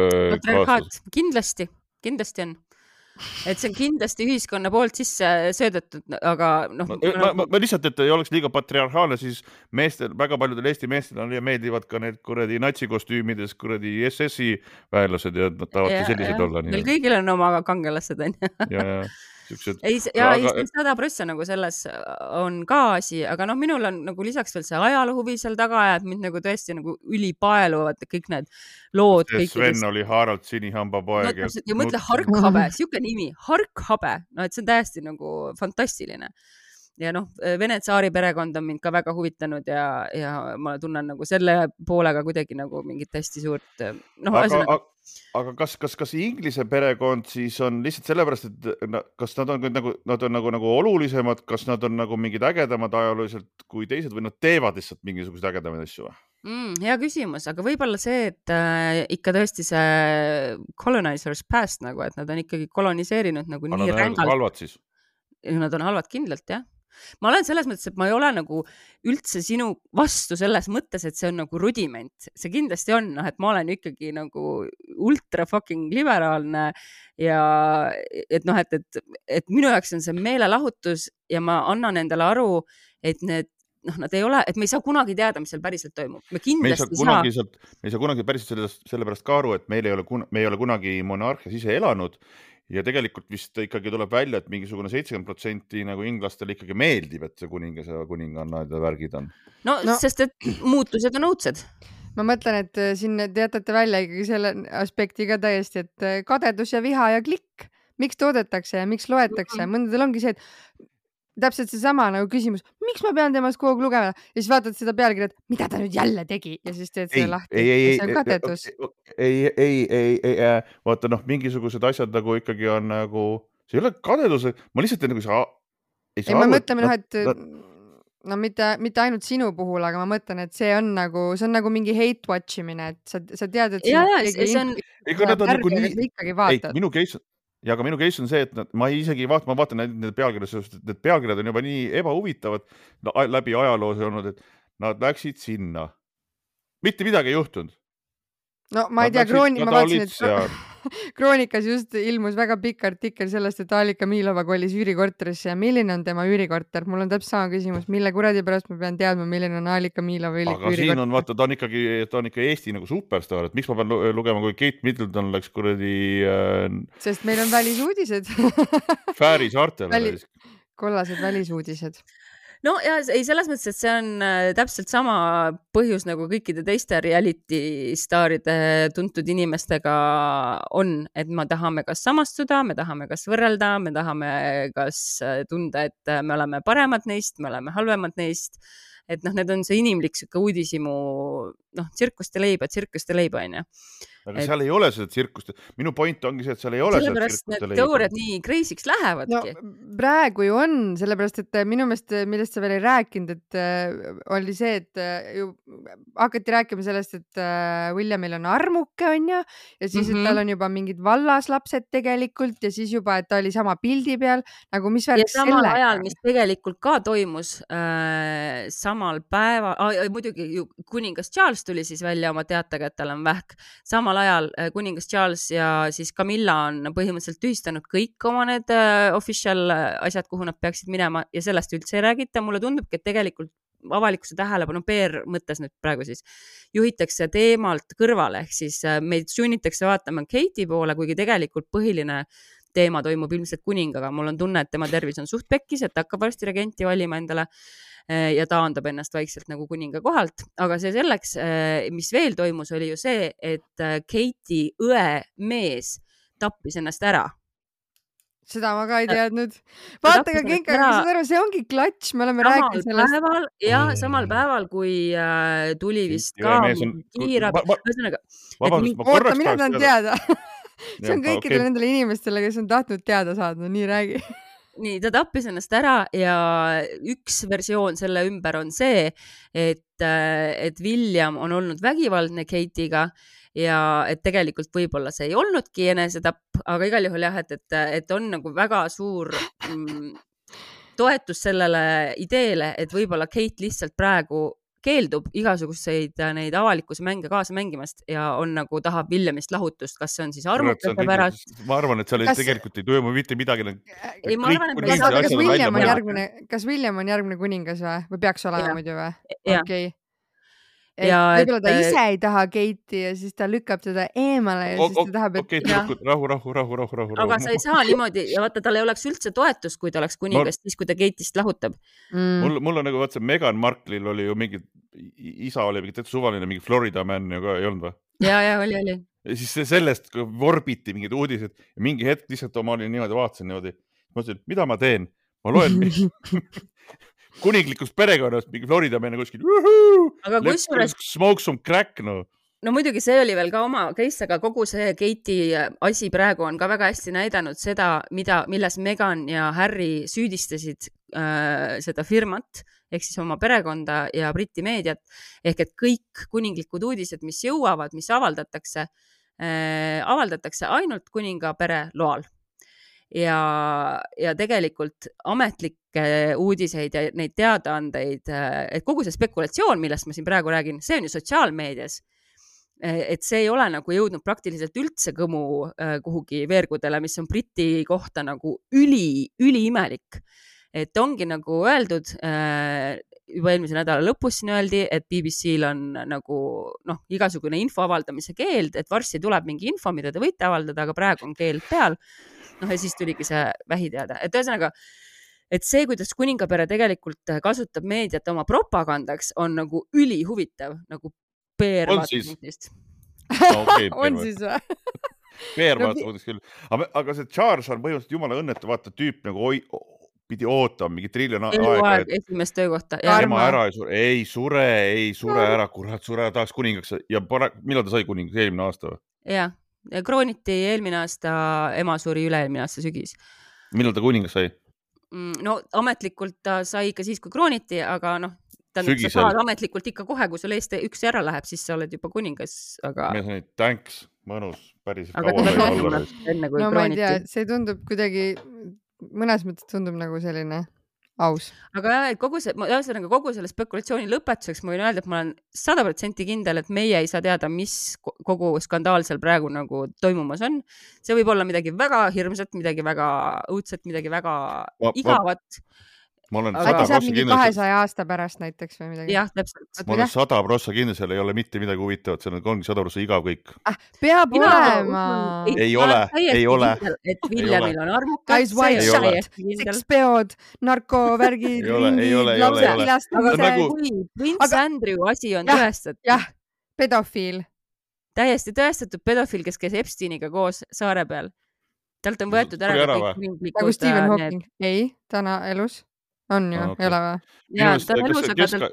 Kindlasti on. Et see on kindlasti ühiskonna poolt sisse söödetud, aga ma lihtsalt, et ei oleks liiga patriarhaalne, siis meestel, väga paljudel Eesti meestel meeldivad ka need kuradi natsikostüümides kuradi SS-i väelased ja nad tahavad sellised olla. Meil kõigil on oma kangelased, on ju. Ei, 100% nagu selles on ka asi, aga minul on nagu lisaks veel see ajaluhuvi seal taga ja mind nagu tõesti nagu ülipaeluvad kõik need lood. Sven oli Harald Sinihamba poeg. Ja mõtle Harkhabe, siuke nimi, Harkhabe, et see on täiesti nagu fantastiline. Ja Vene tsaari perekond on mind ka väga huvitanud ja ma tunnen nagu selle poolega kuidagi nagu mingit hästi suurt aga kas Inglise perekond siis on lihtsalt sellepärast, et kas nad on nagu olulisemad, kas nad on nagu mingid ägedamad ajalooliselt kui teised või nad teevad lihtsalt mingisugused ägedamaid asju või? Hea küsimus, aga võib-olla see, et ikka tõesti see colonizers past nagu, et nad on ikkagi koloniseerinud nagu nii rängalt. Nad on halvad siis? Nad on halvad kindlalt, jah. Ma olen selles mõttes, et ma ei ole nagu üldse sinu vastu selles mõttes, et see on nagu rudiment. See kindlasti on, et ma olen ikkagi nagu ultra fucking liberaalne ja et minu jaoks on see meelelahutus ja ma annan endale aru, et nad ei ole, et me ei saa kunagi teada, mis seal päriselt toimub. Me ei saa kunagi päriselt sellepärast ka aru, et me ei ole kunagi monarhias ise elanud. Ja tegelikult vist ikkagi tuleb välja, et mingisugune 70% nagu inglastel ikkagi meeldib, et see kuningas ja kuningannad ja värgid on. Sest et muutused on õudsed. Ma mõtlen, et siin teatate välja ikkagi selle aspekti ka täiesti, et kadedus ja viha ja klikk. Miks toodetakse ja miks loetakse? Mõndadel ongi see, et täpselt seesama nagu küsimus, miks ma pean temast kogu aeg lugema ja siis vaatad seda pealkirja, et mida ta nüüd jälle tegi ja siis teed selle lahti. See on kadedus. Ei, vaata mingisugused asjad nagu ikkagi on nagu, see ei ole kadedus, ma lihtsalt nagu ei saa aru. Ma mõtleme, et mitte ainult sinu puhul, aga ma mõtlen, et see on nagu mingi hate watchimine, et sa tead, et ikkagi vaatad. Ja ka minu case on see, et ma isegi ma vaatan need pealkirjad, need pealkirjad on juba nii ebahuvitavad läbi ajaloos olnud, et nad läksid sinna. Mitte midagi ei juhtunud. No ma ei tea, ma vaatasin, et Kroonikas just ilmus väga pikk artikkel sellest, et Alika Miilova kolis üürikorterisse ja milline on tema üürikorter. Mul on täpselt sama küsimus, mille kuradi pärast ma pean teadma, milline on Alika Miilova üürikorter. Aga siin on, vaata, ta on ikka Eesti nagu superstar, et miks ma pean lugema, kui Kate Middleton läks kuradi... Sest meil on välisuudised. Fääri saartele. Kollased välisuudised. No ja ei selles mõttes, et see on täpselt sama põhjus nagu kõikide teiste reality staaride tuntud inimestega on, et me tahame kas samastuda, me tahame kas võrrelda, me tahame kas tunda, et me oleme paremad neist, me oleme halvemad neist. et noh, need on see inimlik sihuke uudishimu, noh, tsirkuste leiba, on ju. aga seal ei ole seda tsirkust. Minu point ongi see, et seal ei ole seda Sellepärast tsirkuste need leiba. teooriad nii crazy'ks lähevadki. praegu ju on, sellepärast et minu meelest, millest sa veel ei rääkinud, et oli see, et ju hakati rääkima sellest, et Williamil on armuke, on ju, ja siis, et tal on juba mingid vallaslapsed tegelikult ja siis juba, et ta oli sama pildi peal, nagu mis värk Ja samal sellega ajal, on? mis tegelikult ka toimus samal päeval, muidugi ju kuningas Charles tuli siis välja oma teatega, et tal on vähk. Samal ajal kuningas Charles ja siis Camilla on põhimõtteliselt tühistanud kõik oma need official asjad, kuhu nad peaksid minema ja sellest üldse ei räägita. Mulle tundubki, et tegelikult avalikkuse tähelepanu PR mõttes nüüd praegu siis juhitakse teemalt kõrvale, ehk siis meid sunnitakse vaatama Kate'i poole, kuigi tegelikult põhiline teema toimub ilmselt kuningaga. Mul on tunne, et tema tervis on suht pekkis, et hakkab varsti regenti valima endale ja taandab ennast vaikselt nagu kuninga kohalt. Aga see selleks, mis veel toimus, oli ju see, et Kate'i õe mees tappis ennast ära. Seda ma ka ei teadnud. Vaata ka Genka, saad aru, see ongi klatš, me oleme rääkinud sellest. Samal päeval, kui tuli vist ka kiirabi. Oota, mina tahan teada. See on kõikidele nendele inimestele, kes on tahtnud teada saada, nii räägi. Nii, ta tappis ennast ära ja üks versioon selle ümber on see, et William on olnud vägivaldne Kate'iga ja et tegelikult võib-olla see ei olnudki enesetapp, aga igal juhul jah, et on nagu väga suur toetus sellele ideele, et võib-olla Kate lihtsalt praegu keeldub igasuguseid neid avalikkuse mänge kaasa mängimast ja on nagu tahab Williamist lahutust, kas see on siis armukese pärast. Ma arvan, et seal tegelikult ei toimu mitte midagi. Ei, ma arvan, et kas William on järgmine kuningas või peaks olema muidu või? Okei. Võib-olla ta ise ei taha Kate'i ja siis ta lükkab teda eemale ja siis ta tahab, et... Rahu. Aga sa ei saa niimoodi ja vaata, tal ei oleks üldse toetust, kui ta oleks kuningas, siis kui ta Kate'ist lahutab. Mul on nagu, vaata, Meghan Marklil oli ju mingi, isa oli mingi suvaline, mingi Florida man ju ka ei olnud või? Ja, oli. Ja siis sellest vorbiti mingid uudised ja mingi hetk lihtsalt ma olin niimoodi, vaatasin niimoodi. Ma ütlesin, mida ma teen? Ma loen kuninglikust perekonnast, mingi Florida meene kuskil. Let's smoke some crack, no. No muidugi see oli veel ka oma case, aga kogu see Kate'i asi praegu on ka väga hästi näidanud seda, milles Meghan ja Harry süüdistasid seda firmat, ehk siis oma perekonda ja Briti meediat, ehk et kõik kuninglikud uudised, mis jõuavad, mis avaldatakse ainult kuninga pere loal. Ja tegelikult ametlikke uudiseid ja neid teadaandeid, et kogu see spekulatsioon, millest ma siin praegu räägin, see on ju sotsiaalmeedias. Et see ei ole nagu jõudnud praktiliselt üldse kõmu kuhugi veergudele, mis on Briti kohta nagu üliimelik. Et ongi nagu öeldud, juba eelmise nädala lõpus siin öeldi, et BBC-l on nagu igasugune info avaldamise keeld, et varsti tuleb mingi info, mida te võite avaldada, aga praegu on keeld peal. Ja siis tuligi see vähiteada. Et ühesõnaga, et see, kuidas kuningapere tegelikult kasutab meediat oma propagandaks, on nagu ülihuvitav, nagu PR-vaatepunktist. On siis või? PR-vaatepunktist küll. Aga see Charles on põhimõtteliselt jumala õnnetu, vaata tüüp nagu pidi ootama mingi triljon aega. Esimest töökohta. Tema ära ei sure ära, kurat, sure ära, tahaks kuningaks. Ja millal ta sai kuningaks? Eelmine aasta või? Jah. Krooniti eelmine aasta, ema suri üle-eelmine aasta sügis. Millal ta kuningas sai? No ametlikult ta sai ikka siis, kui krooniti, aga sa saad ametlikult ikka kohe, kui sul eest üks ära läheb, siis sa oled juba kuningas. Thanks, mõnus, päris kaua sai olla. No ma ei tea, see tundub kuidagi, mõnes mõttes tundub nagu selline aus. Aga kogu selle spekulatsiooni lõpetuseks ma võin öelda, et ma olen 100% kindel, et meie ei saa teada, mis kogu skandaal seal praegu nagu toimumas on. See võib olla midagi väga hirmsat, midagi väga õudset, midagi väga igavat. Äkki saab mingi 200 aasta pärast näiteks või midagi? Jah, täpselt. Ma olen 100% kindel, seal ei ole mitte midagi huvitavat, seal ongi 100% igav kõik. Peab olema. Ei ole. Et Williamil on armukas. Guys, white shot, sekspeod, narkovärgid, ringid, lapsed. Aga kui Prince Andrew asi on tõestatud. Jah, pedofiil. Täiesti tõestatud pedofiil, kes käis Epsteiniga koos saare peal. Talt on võetud ära kõik ringlikud. Nagu Stephen Hawking. Ei, täna elus. On ju, ei ole või? Ja, ta on elus, aga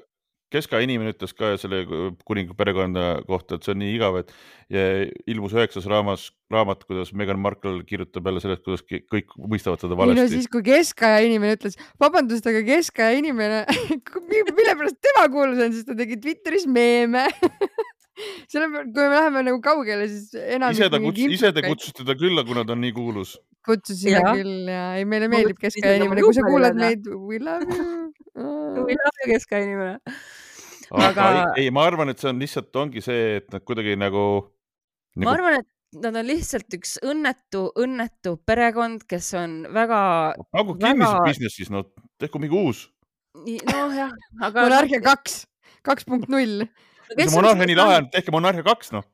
keskaja inimene ütles ka selle kuninga perekonna kohta, et see on nii igav, et ilmus 9. raamat, kuidas Meghan Markle kirjutab jälle sellest, kuidas kõik mõistavad seda ei no valesti. siis, kui keskaja inimene ütles, vabandust, aga keskaja inimene, mille pärast tema kuulus on, siis ta tegi Twitteris meeme. Selle peale, kui me läheme nagu kaugele, siis enam ise te kutsusite ta külla, kuna ta on nii kuulus. Kutsusime küll ja ei, meile meeldib keskaja inimene. Kui sa kuulad meid, we love you. We love you, keskaja inimene. Aga ei, ma arvan, et see on lihtsalt ongi see, et nad kuidagi nagu... Ma arvan, et nad on lihtsalt üks õnnetu perekond, kes on väga... Nagu kinnised business siis, no tehku mingi uus. No jah, aga... Monarhia 2.0. Monarhia nii lahe, tehke Monarhia 2, noh.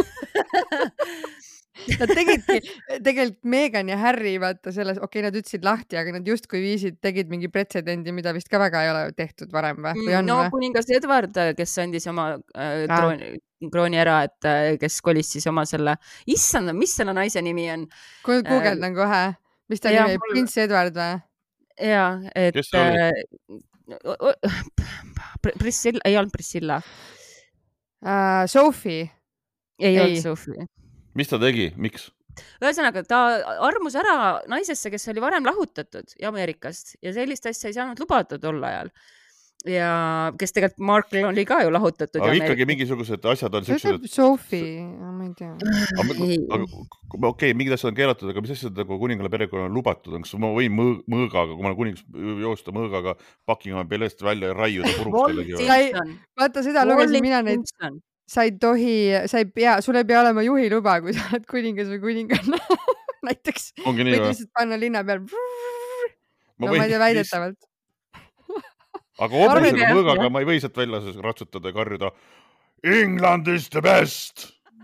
Nad tegelikult Meghan ja Harry, vaata selles, okei, nad ütlesid lahti, aga nad justkui tegid mingi pretsedendi, mida vist ka väga ei ole tehtud varem või on? No kuningas Edward, kes andis oma krooni ära, et kes kolis siis oma selle, issand, mis selle naise nimi on? Guugeldan kohe, mis ta nimi, Prince Edward või? Jaa, et... Kes see oli? Priscilla, ei olnud Priscilla. Sophie. Ei olnud Sophie. Mis ta tegi? Miks? Ühesõnaga, ta armus ära naisesse, kes oli varem lahutatud Ameerikast ja sellist asja ei saanud lubada tol ajal. Ja kes tegelikult Markle oli ka ju lahutatud. Aga ikkagi mingisugused asjad on sellised... Sophie, ma ei tea. Okei, mingid asjad on keelatud, aga mis asjad nagu kuningale perekonna on lubatud? Kas ma võin mõõgaga, kui ma olen kuningas joosta mõõgaga Buckinghami pealest välja ja raiuda puruks? Vaata, seda lugesin mina neid... Sa ei pea, sul ei pea olema juhiluba, kui sa oled kuningas või kuninganna. Näiteks võid lihtsalt panna linna peal. No ma ei tea väidetavalt. Aga hobusega mõõgaga ma ei või sealt välja ratsutada ja karjuda England is the best!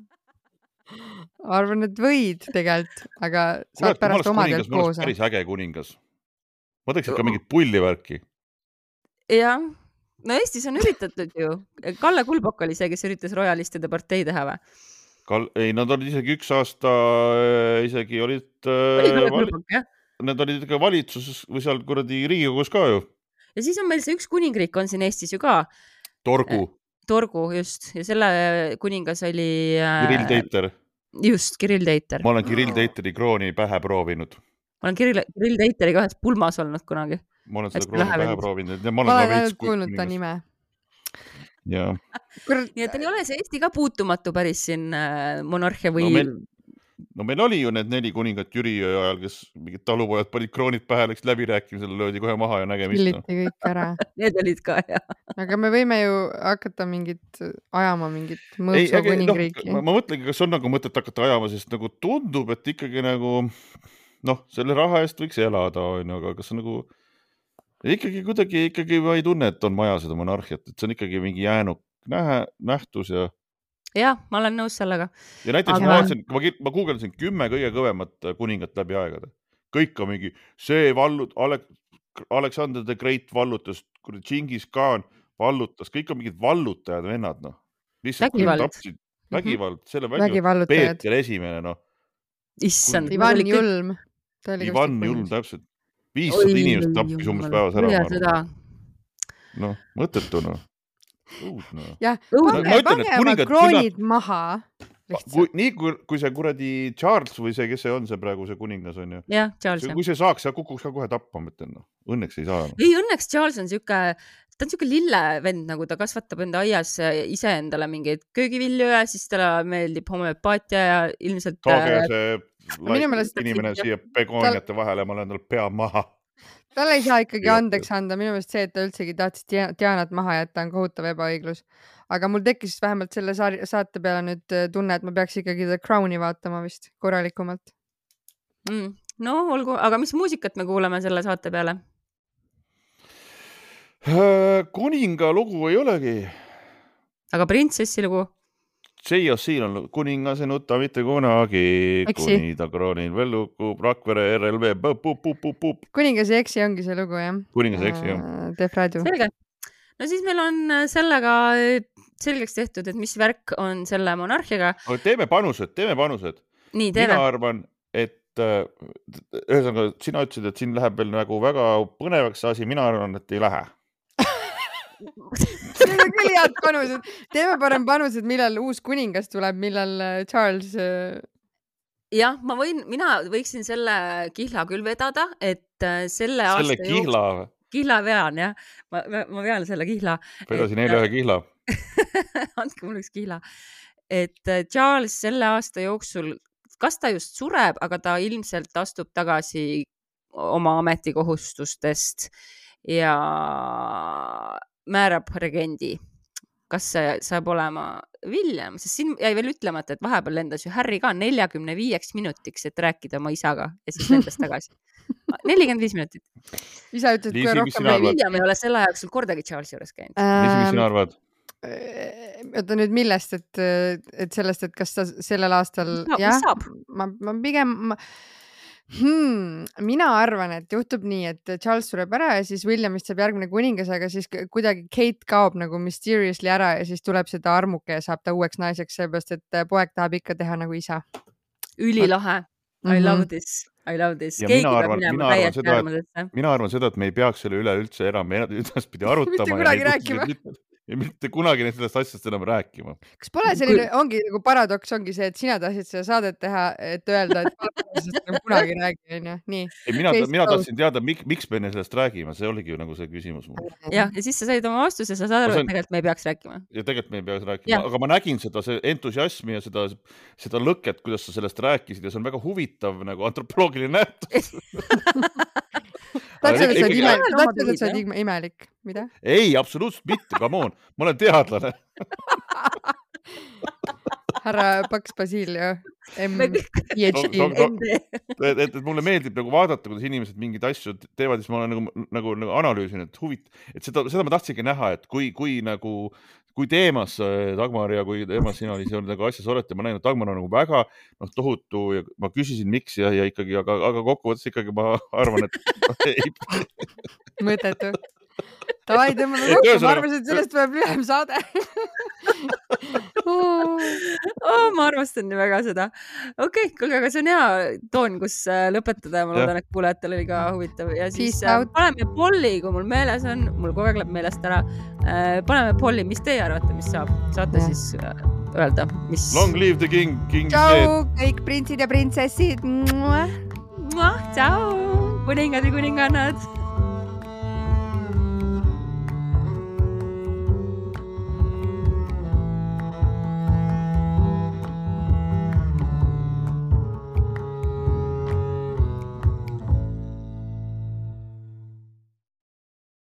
Arvan, et võid tegelikult, aga saad pärast omadelt koos. Päris äge kuningas. Ma teeks ikka mingit pulli-värki. Jah. No Eestis on üritatud ju. Kalle Kulbok oli see, kes üritas royalistide partei teha või? Ei, nad olid isegi üks aasta isegi olid... Oli Kalle Kulbok, jah? Nad olid ikka valitsuses või seal kuradi Riigikogus ka ju. Ja siis on meil see üks kuningriik on siin Eestis ju ka. Torgu, just. Ja selle kuningas oli... Kirill Teiter. Just, Kirill Teiter. Ma olen Kirill Teiteri krooni pähe proovinud. Ma olen Kirill Teiteriga ühes pulmas olnud kunagi. Ma olen seda krooni pähe proovinud. Ma olen ainult kuulnud ta nime. Ja. Nii et ei ole see Eesti ka puutumatu päris siin monarhia või... No meil oli ju need 4 kuningat Jüri ajal, kes mingid talupojad panid kroonid pähe, läks läbirääkimisele, löödi kohe maha ja nägemist. Killiti kõik ära. Need olid ka, jah. Aga me võime ju hakata ajama mingit mõõtsu kuningriiki. Ma mõtlengi, kas on nagu mõtet hakata ajama, sest nagu tundub, et ikkagi nagu selle raha eest võiks elada, aga kas on nagu ikkagi kuidagi ma ei tunne, et on maja seda monarhiat, et see on ikkagi mingi jäänud nähtus ja... Jah, ma olen nõus sellega. Ja näiteks ma googledasin 10 kõige kõvemat kuningat läbi aegade. Kõik on mingi, see Alexander the Great vallutas, Genghis Khan vallutas, kõik on mingid vallutajad vennad, noh. Vägivald. Peeter esimene, noh. Issand. Ivan Julm. Ivan Julm, täpselt. 500 inimest tappis umbes päevas ära. Noh, mõttetu, noh. Jah, pane oma kroonid maha. Nii kui see kuradi Charles või see, kes see on, see praegu see kuningas on ju. Jah, Charles. Kui see saaks, kukuks ka kohe tappa, mõtlen. Õnneks ei saa. Ei, õnneks Charles on ta on siuke lille vend, nagu ta kasvatab enda aias ise endale mingeid köögivilju ja siis talle meeldib homöopaatia ja ilmselt... Saage see inimene siia begooniate vahele, ma olen tal pea maha. Tal ei saa ikkagi andeks anda. Minu meelest see, et ta üldsegi tahtis Dianat maha jätta, on kohutav ebaõiglus. Aga mul tekkis vähemalt selle saate peale nüüd tunne, et ma peaks ikkagi The Crowni vaatama vist korralikumalt. No, olgu. Aga mis muusikat me kuuleme selle saate peale? Kuninga lugu ei olegi. Aga printsessi lugu? siin on kuningas ei nuta mitte kunagi, kuni ta kroonil veel lukub, Rakvere RLV. Kuningas ei eksi ongi see lugu, jah? Kuningas ei eksi, jah. Teeb raadiu. Selge. No siis meil on sellega selgeks tehtud, et mis värk on selle monarhiaga. Teeme panused. Nii, teeme. Mina arvan, et ühesõnaga, sina ütlesid, et siin läheb veel nagu väga põnevaks asi, mina arvan, et ei lähe. Need on küll head panused. Teeme parem panused, millal uus kuningas tuleb, millal Charles... jah, mina võiksin selle kihla küll vedada, et selle aasta kihla vean, jah. Ma vean selle kihla. Vedasin eile ühe kihla. Andke mul üks kihla. Et Charles selle aasta jooksul, kas ta just sureb, aga ta ilmselt astub tagasi oma ametikohustustest ja määrab regendi. Kas see saab olema William? Sest siin jäi veel ütlemata, et vahepeal lendas ju Harry ka 45 minutiks, et rääkida oma isaga ja siis lendas tagasi. 45 minutit. Isa ütles, kui rohkem William ei ole selle ajaks sul kordagi Charlesi juures käinud. Mis sina arvad? Oota nüüd millest, et sellest, et kas ta sellel aastal... Mis saab? Ma pigem... mina arvan, et juhtub nii, et Charles sureb ära ja siis Williamist saab järgmine kuningas, aga siis kuidagi Kate kaob nagu mysteriously ära ja siis tuleb seda armuke ja saab ta uueks naiseks, seepärast, et poeg tahab ikka teha nagu isa. Ülilahe. I love this. Keegi peab minema täiesti äärmusesse. Mina arvan seda, et me ei peaks selle üle üldse enam edaspidi arutama. Mitte kunagi rääkima. Ja mitte kunagi sellest asjast enam rääkima. Kas pole selline, ongi nagu paradoks ongi see, et sina tahtsid seda saadet teha, et öelda, et kunagi räägi, nii. Mina tahtsin teada, miks me sellest räägime, see oligi ju nagu see küsimus mul. Ja siis sa said oma vastuse, sa saad aru, et tegelikult me ei peaks rääkima. Ja tegelikult me ei peaks rääkima, aga ma nägin seda entusiasmi ja seda lõket, kuidas sa sellest rääkisid ja see on väga huvitav nagu antropoloogiline nähtus. Tahtsid, et sa oled imelik. Mida? Ei, absoluutselt mitte, come on. Ma olen teadlane. Härra Paks Basilio, PhD. Et mulle meeldib nagu vaadata, kuidas inimesed mingid asju teevad, siis ma olen nagu analüüsin, et seda ma tahtsingi näha, et kui teemas Dagmar ja kui teemas sina oli nagu asjas olete, ma näin, et Dagmar on nagu väga tohutu ja ma küsisin miks ja ikkagi, aga kokkuvõttes ikkagi ma arvan, et ei. Mõttetu. Tavai, tõmbame kokku, ma arvasin, et sellest tuleb lühem saade. Ma arvastan nii väga seda. Okei, kuulge, aga see on hea toon, kus lõpetada ja ma loodan, et kuulejatel oli ka huvitav. Ja siis paneme polli, kui mul meeles on, mul kogu aeg läheb meelest ära. Paneme polli, mis teie arvate, mis saab? Saate siis öelda, mis... Long live the king is Ciao, kõik printsid ja printsessid. Ciao, kuningad ja kuningannad.